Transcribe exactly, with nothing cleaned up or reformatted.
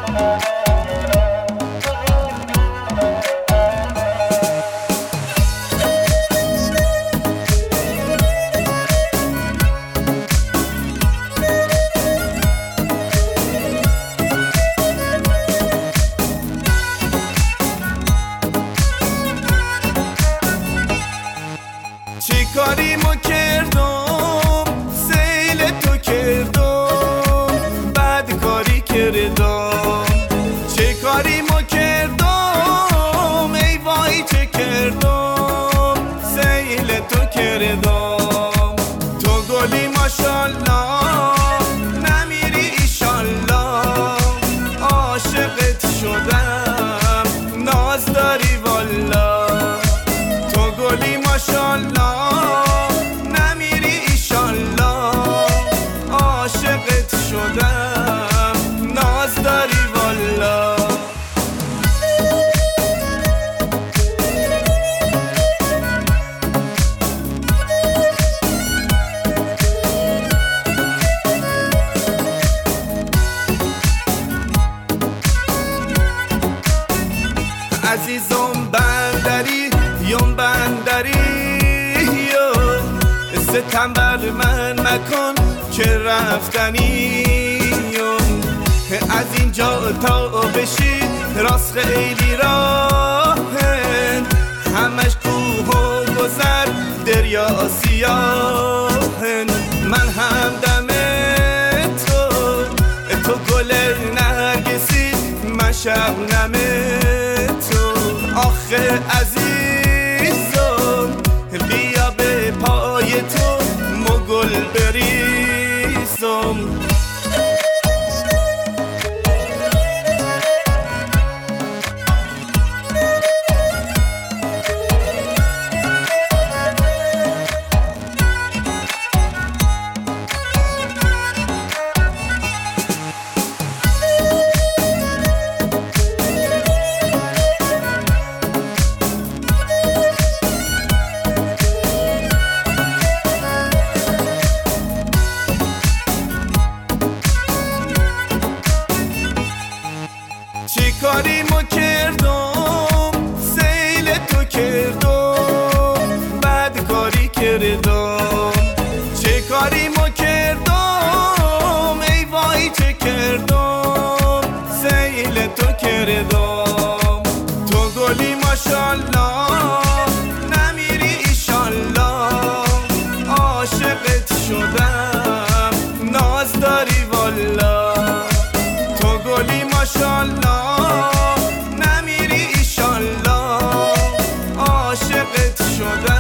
چی کاری ما کردم سیل تو کردم بد کاری کردم چی کاری ما کردم ای وای چه کردم سیل تو کردم تو گلی ماشالله نمیری ایشالله عاشقت شدم ناز داری والا تو گلی ماشالله نمیری ایشالله عاشقت شدم ناز داری والا عزیزم بندری یم بندری ستم بر من مکن که رفتنی از اینجا تا بشی راست خیلی راهن همش کوه و گذر دریا سیاهن من هم دم تو تو گل نرگسی من شبنم تو آخه عزیزم بیا به پای تو مگل بریزم چی کاری ما کردم سیل تو کردم بد کاری کردم چی کاری ما کردم ای وای چه کردم سیل تو کردم تو گلی ماشالله نمیری ایشالله عاشقت شدم ناز داری والا تو گلی ماشالله نمیری ایشالله عاشقت شدم